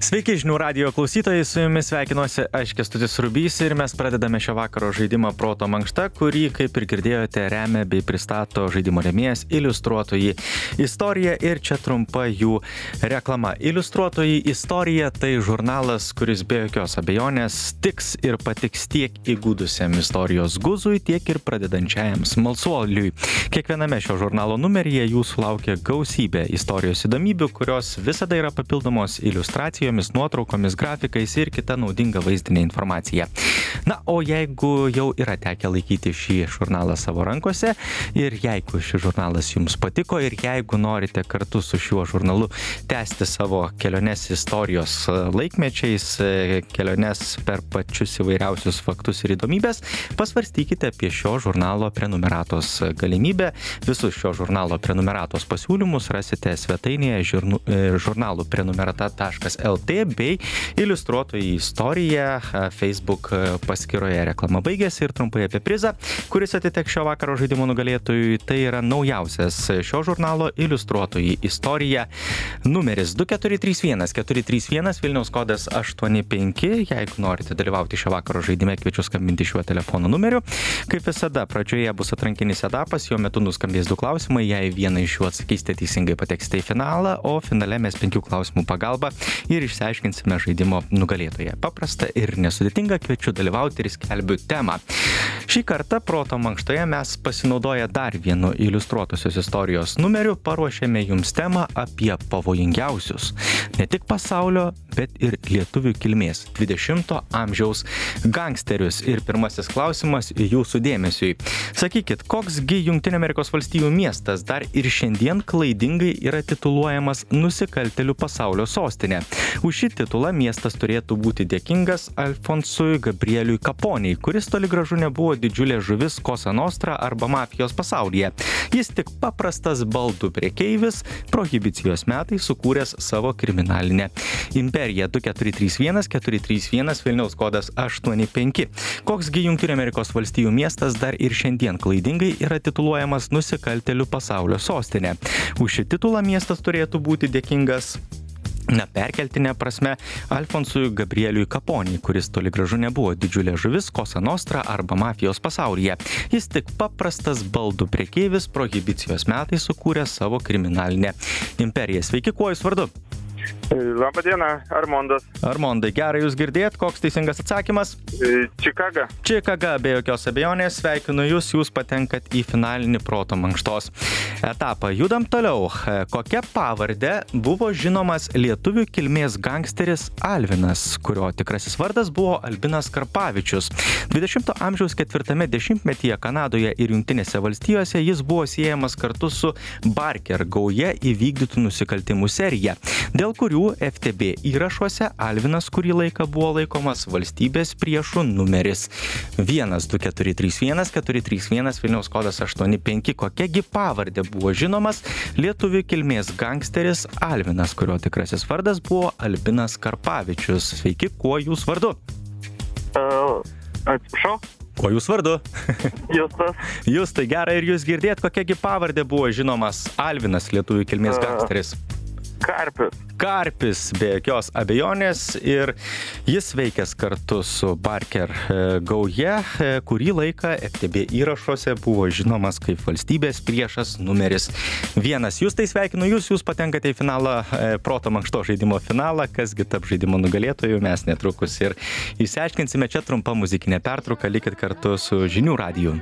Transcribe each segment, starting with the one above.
Sveiki žinių radijo klausytojai, su jumis sveikinuosi aš Kęstutis Rubys ir mes pradedame šio vakaro žaidimą Proto mankšta, kurį, kaip ir girdėjote, remia bei pristato žaidimo rėmėjas Iliustruotoji istorija ir čia trumpa jų reklama. Iliustruotoji istorija tai žurnalas, kuris be jokios abejonės tiks ir patiks tiek įgūdusiam istorijos guzui, tiek ir pradedančiajam smalsuoliui. Kiekviename šio žurnalo numeryje jūsų laukia gausybė istorijos įdomybių, kurios visada yra papildomos iliustracijomis, nuotraukomis, grafikais ir kita naudinga vaizdinė informacija. Na, o jeigu jau yra tekę laikyti šį žurnalą savo rankose ir jeigu šis žurnalas jums patiko ir jeigu norite kartu su šiuo žurnalu tęsti savo keliones istorijos laikmečiais, keliones per pačius įvairiausius faktus ir įdomybės, pasvarstykite apie šio žurnalo prenumeratos galimybę. Visus šio žurnalo prenumeratos pasiūlymus rasite svetainėje žurnalų prenumerata.lt bei Iliustruotoji istorija Facebook paskyroje. Reklama baigėsi ir trumpai apie prizą, kuris atiteks šio vakaro žaidimo nugalėtojui. Tai yra naujausias šio žurnalo Iliustruotoji istorija numeris 2431 Vilniaus kodas 85. Jeigu norite dalyvauti šio vakaro žaidime, kviečiu skambinti šiuo telefono numeriu. Kaip visada, pradžioje bus atrankinis etapas, jo metu nuskambės 2 klausimai. Jei vieną iš jų atsakysite teisingai, pateksite į finalą, o finale mes 5 klausimų pagalba ir išsiaiškinsime žaidimo nugalėtoją. Paprasta ir nesudėtinga, kviečiu dalyvauti ir skelbiu temą. Šį kartą Proto mankštoje mes pasinaudoję dar vienu iliustruotosios istorijos numeriu paruošėme jums temą apie pavojingiausius ne tik pasaulio, bet ir lietuvių kilmės 20 amžiaus gangsterius. Ir pirmasis klausimas jūsų dėmesiui. Sakykit, koksgi Jungtinių Amerikos valstijų miestas dar ir šiandien klaidingai yra tituluojamas nusikaltėlių pasaulio sostinė? Už šį titulą miestas turėtų būti dėkingas Alfonsui Gabrieliui Caponiui, kuris toli gražu nebuvo didžiulė žuvis Cosa Nostra arba mafijos pasaulyje. Jis tik paprastas baldų prekeivis, prohibicijos metais sukūręs savo kriminalinę imperiją. 2431 Vilniaus kodas 85. Koksgi Jungtinių Amerikos valstijų miestas dar ir šiandien klaidingai yra tituluojamas nusikaltėlių pasaulio sostinė? Už šį titulą miestas turėtų būti dėkingas perkeltinė prasme Alfonsui Gabrieliui Caponiui, kuris toli gražu nebuvo didžiulė žuvis Cosa Nostra arba mafijos pasaulyje. Jis tik paprastas baldų prekeivis, prohibicijos metais sukūręs savo kriminalinę imperiją. Sveiki, kuo jūs vardu? Labą dieną, Armondas. Armondai, gerai jūs girdėt, koks teisingas atsakymas? Čikaga. Čikaga, be jokios abejonės, sveikinu jūs patenkat į finalinį Proto mankštos etapą. Judam toliau. Kokia pavardė buvo žinomas lietuvių kilmės gangsteris Alvinas, kurio tikrasis vardas buvo Albinas Karpavičius? 20 amžiaus 4 dešimtmetyje Kanadoje ir Jungtinėse valstijose jis buvo siejamas kartu su Barker gauja įvykdytų nusikaltimų serija, dėl kurių FTB įrašuose Alvinas kurį laiką buvo laikomas valstybės priešų numeris 12431 Vilniaus kodas 85. Kokiagi pavardė buvo žinomas lietuvių kilmės gangsteris Alvinas, kurio tikrasis vardas buvo Albinas Karpavičius? Sveiki, kuo jūs vardu? Atsiprašau? Kuo jūs vardu? Justas. Jūs, tai gerai, ir jūs girdėt, kokiagi pavardė buvo žinomas Alvinas, lietuvių kilmės gangsteris? Karpis, be jokios abejonės, ir jis veikęs kartu su Barker gauja, kurį laiką FTB įrašuose buvo žinomas kaip valstybės priešas numeris 1. Jūs tai sveikinu, jūs patenkate į finalą, Proto mankšto žaidimo finalą. Kasgi tap žaidimo nugalėtojų, mes netrukus ir išsiaiškinsime. Čia trumpa muzikinė pertrauka, likit kartu su žinių radiju.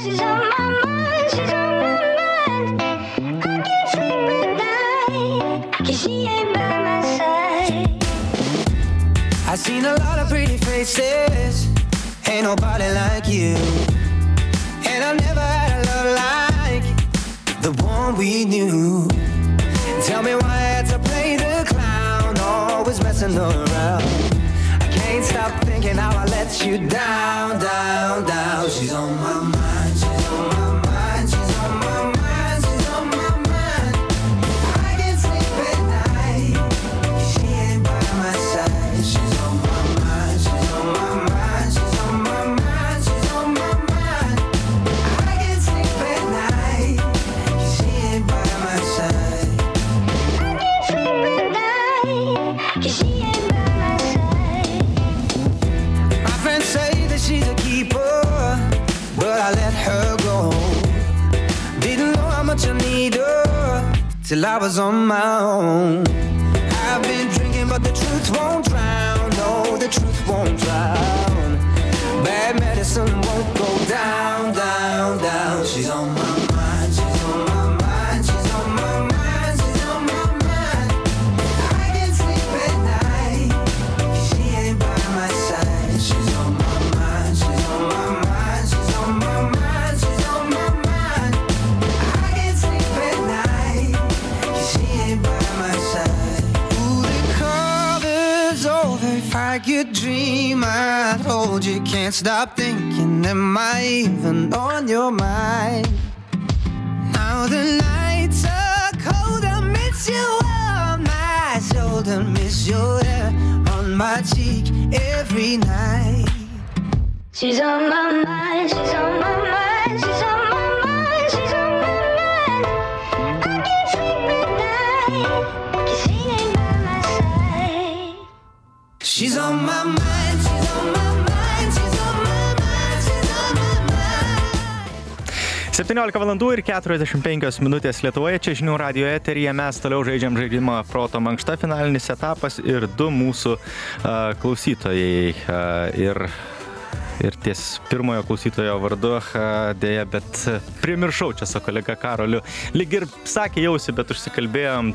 I've seen a lot of pretty faces, ain't nobody like you. And I never had a love like the one we knew. Tell me why I had to play the clown, always messing around. I can't stop thinking how I let you down, down, down. She's on my mind, she's on my mind, she's on my mind, she's on my mind. I can't sleep at night, she ain't by my side. She's on my mind, she's on my mind, she's on my mind, she's on my mind. I can't sleep at night, she ain't by my side. I can't sleep at night, she ain't by my side. till I was on my own. I've been drinking, but the truth won't drown. No, the truth won't drown. Bad medicine won't go down, down, down. She's on my mind, she's on my mind, she's on my mind, she's on my mind. I can't sleep at night, 'cause she ain't by my side. She's on my mind, she's on my mind, she's on my mind, she's on my mind. I can't sleep at night, 'cause she ain't by my side. Ooh, the cover's over if I could dream. I told you can't stop thinking. Am I even on your mind? Now the nights are cold, I miss you on my shoulder, miss your hair on my cheek every night. She's on my mind, she's on my mind, she's on my mind, she's on my mind. I can't sleep at night, 'cause she ain't by my side. She's on my mind, she's on my mind, she's on my mind, she's on my mind. 17 valandų ir 45 minutės Lietuvoje, čia žinių radijo eteryje, mes toliau žaidžiam žaidimą Proto mankšta, finalinis etapas ir du mūsų klausytojai. Ir ties pirmojo klausytojo vardu dėja, bet primiršau čia su kolega Karoliu. Lyg ir sakė jausi, bet užsikalbėjom,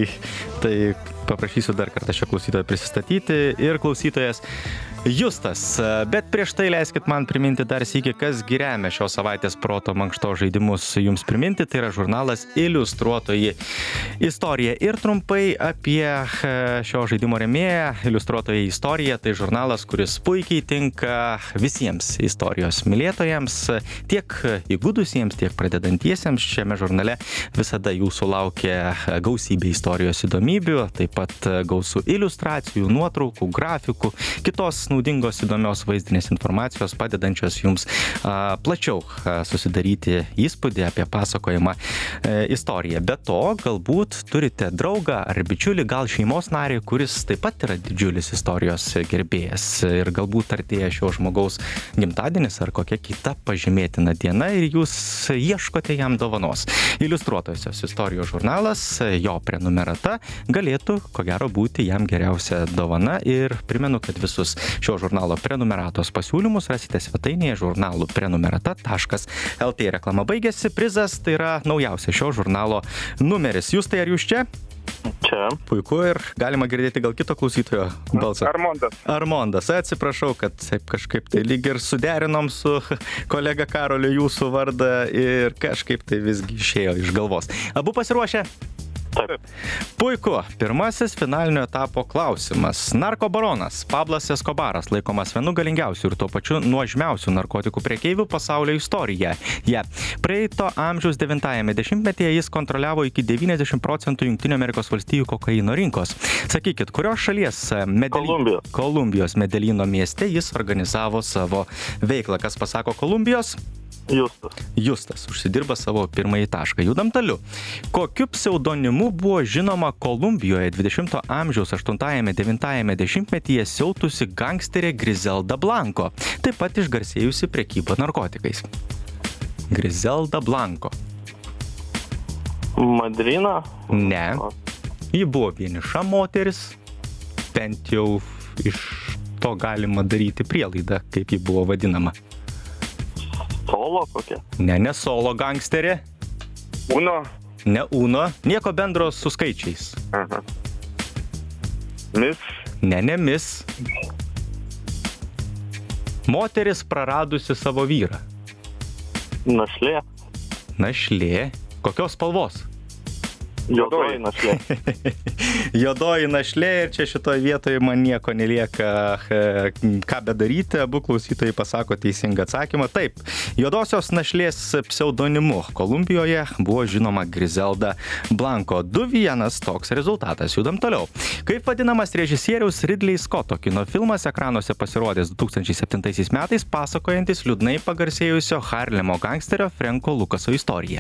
tai paprašysiu dar kartą šio klausytojo prisistatyti. Ir klausytojas Justas. Bet prieš tai leiskit man priminti dar sykį, kas remia šios savaitės Proto mankšto žaidimus jums priminti. Tai yra žurnalas Iliustruotoji istorija. Ir trumpai apie šio žaidimo rėmėją Iliustruotoji istorija. Tai žurnalas, kuris puikiai tinka visiems istorijos mylėtojams, tiek įgudusiems, tiek pradedantiesiems. Šiame žurnale visada jūsų laukia gausybė istorijos įdomybių, taip pat gausų iliustracijų, nuotraukų, grafikų, kitos naudingos įdomios vaizdinės informacijos, padedančios jums plačiau susidaryti įspūdį apie pasakojimą istoriją. Be to, galbūt turite draugą ar bičiulį, gal šeimos narį, kuris taip pat yra didžiulis istorijos gerbėjas. Ir galbūt artėja šio žmogaus gimtadienis ar kokia kita pažymėtina diena ir jūs ieškote jam dovanos. Iliustruotosios istorijos žurnalas, jo prenumerata galėtų, ko gero, būti jam geriausia dovana. Ir primenu, kad visus šio žurnalo prenumeratos pasiūlymus rasite svetainėje žurnalų prenumerata.lt. Reklama baigėsi, prizas tai yra naujausia šio žurnalo numeris. Jūs tai ar jūs čia? Čia. Puiku, ir galima girdėti gal kito klausytojo balsą. Armondas, atsiprašau, kad kažkaip tai lyg ir suderinom su kolega Karoliu jūsų vardą ir kažkaip tai visgi išėjo iš galvos. Abu pasiruošę? Taip. Puiku. Pirmasis finalinio etapo klausimas. Narkobaronas Pablas Eskobaras laikomas vienu galingiausių ir tuo pačiu nuožmiausių narkotikų prekeivių pasaulio istorijoje. Praeito amžiaus 9-ame dešimtmetyje jis kontroliavo iki 90% Jungtinių Amerikos valstijų kokaino rinkos. Sakykit, kurios šalies Kolumbijos Medelyno mieste jis organizavo savo veiklą? Kas pasako Kolumbijos? Justas užsidirba savo pirmąjį tašką. Judam toliau. Kokiu pseudonimu buvo žinoma Kolumbijoje 20 amžiaus 8-9 dešimtmetyje siautusi gangsterė Griselda Blanco, taip pat išgarsėjusi prekyba narkotikais? Griselda Blanco. Madrina? Ne. Ji buvo vieniša moteris, bent jau iš to galima daryti prielaidą, kaip ji buvo vadinama. Solo kokia? Ne solo gangsterė. Uno? Ne Uno. Nieko bendro su skaičiais. Aha. Mis? Ne Mis. Moteris praradusi savo vyrą. Našlė. Kokios spalvos? Juodoji našlė. Juodoji našlė, ir čia šitoje vietoje man nieko nelieka ką bedaryti. Abu klausytojai pasako teisingą atsakymą. Taip, juodosios našlės pseudonimu Kolumbijoje buvo žinoma Griselda Blanco. 2-1 toks rezultatas. Judam toliau. Kaip vadinamas režisieriaus Ridley Scotto kino filmas ekranuose pasirodęs 2007 metais, pasakojantis liūdnai pagarsėjusio Harlemo gangsterio Franko Lukaso istoriją?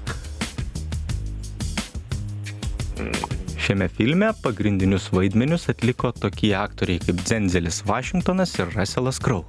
Šiame filme pagrindinius vaidmenius atliko tokie aktoriai kaip Denzelis Washingtonas ir Russellas Crowe.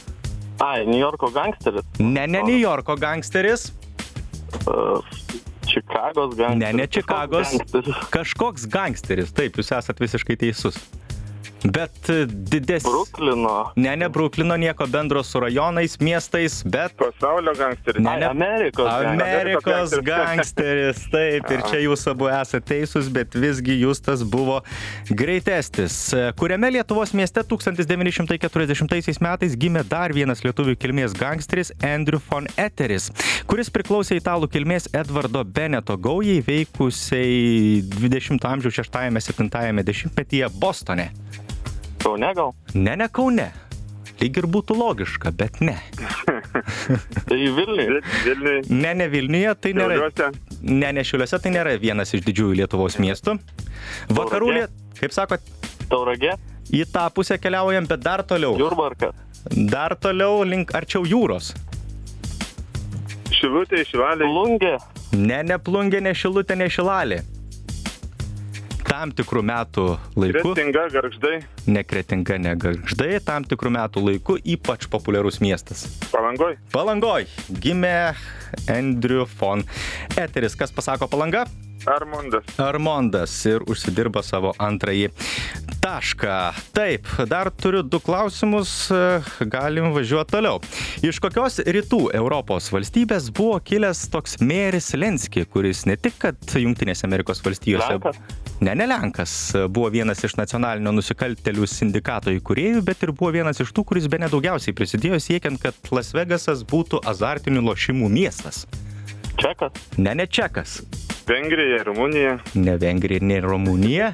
New Yorko gangsteris? Ne New Yorko gangsteris. Čikagos gangsteris. Ne Čikagos, kažkoks gangsteris, taip, jūs esat visiškai teisus. Bet Bruklino. Ne Bruklino, nieko bendro su rajonais, miestais, bet... Pasaulio gangsteris. Amerikos gangsteris, taip, ir čia jūs abu esate teisūs, bet visgi Justas buvo greitestis. Kuriame Lietuvos mieste 1940 metais gimė dar vienas lietuvių kilmės gangsteris Andrew von Etteris, kuris priklausė italų kilmės Edvardo Beneto gaujai veikusiai 20 amžiaus 6-7 dešimtmetyje Bostone. Kaune gal? Ne Kaune. Lyg ir būtų logiška, bet ne. Tai Vilniuje. Ne Vilniuje, tai nėra. Šiauliuose. Ne Šiauliuose, tai nėra vienas iš didžiųjų Lietuvos miestų. Vakarų kaip sakot, Tauragė. į tą pusę keliaujam, bet dar toliau. Jurbarkas. Dar toliau link arčiau jūros. Šilutė, Šilalė. Plungė. Ne Plungė, ne Šilutė, ne Šilalė. Tam tikrų metų laiku, Kretinga, Gargždai. ne Kretinga, ne Gargždai, tam tikrų metų laiku ypač populiarus miestas. Palangoj. Gimė Andrew von Etteris. Kas pasako Palanga? Armondas ir užsidirba savo antrąjį tašką. Taip, dar turiu 2 klausimus, galim važiuoti toliau. Iš kokios rytų Europos valstybės buvo kilęs toks Meris Lenski, kuris ne tik, kad Jungtinėse Amerikos valstijose... Lenkas? Ne Lenkas, buvo vienas iš nacionalinio nusikaltėlių sindikato įkūrėjų, bet ir buvo vienas iš tų, kuris bene daugiausiai prisidėjo siekiant, kad Las Vegasas būtų azartinių lošimų miestas. Čekas? Ne Čekas. Vengrija, Rumunija. Ne Vengrija, ne Rumunija.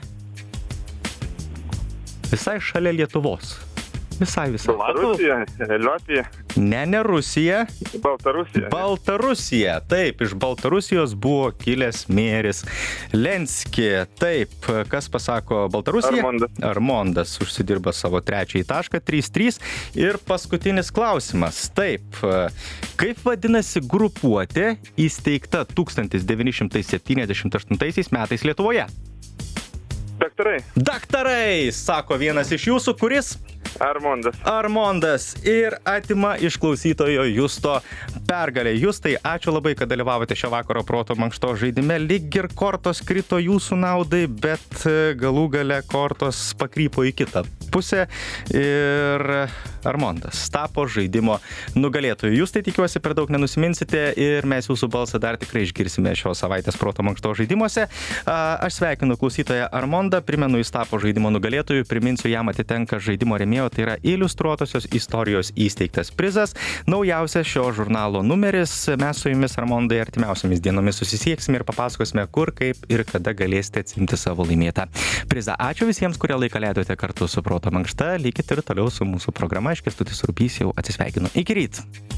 Visai šalia Lietuvos. Visai. Rusija, Latvija. Ne Rusija. Baltarusija. Baltarusija. Taip, iš Baltarusijos buvo kilęs Meris Lenski. Taip, kas pasako Baltarusija? Armondas užsidirba savo trečiąjį tašką, 3-3. Ir paskutinis klausimas. Taip, kaip vadinasi grupuotė įsteigta 1978 metais Lietuvoje? Daktarai, sako vienas iš jūsų, kuris? Armondas ir atima iš klausytojo Justo pergalę. Justai, ačiū labai, kad dalyvavote šio vakaro proto mankštos žaidime. Lyg ir kortos krito jūsų naudai, bet galų gale kortos pakrypo į kitą pusę ir Armondas tapo žaidimo nugalėtoju. Jūs tai tikiuosi per daug nenusiminsite ir mes jūsų balsą dar tikrai išgirsime šios savaitės proto mankštos žaidimuose. Aš sveikinu klausytoją Armondą, primenu, jis tapo žaidimo nugalėtoju, priminsiu, jam atitenka žaidimo rėmėjo, tai yra Iliustruotosios istorijos įsteigtas prizas, naujausias šio žurnalo numeris. Mes su jumis, Armondai, artimiausiamis dienomis susisieksime ir papasakosime, kur, kaip ir kada galėsite atsimti savo laimėtą prizą. Ačiū visiems, kurie laiką leidote kartu su proto mankšta. Likit ir toliau su mūsų programa. Aš Kęstutis Rupys jau atsisveikinu. Iki ryt.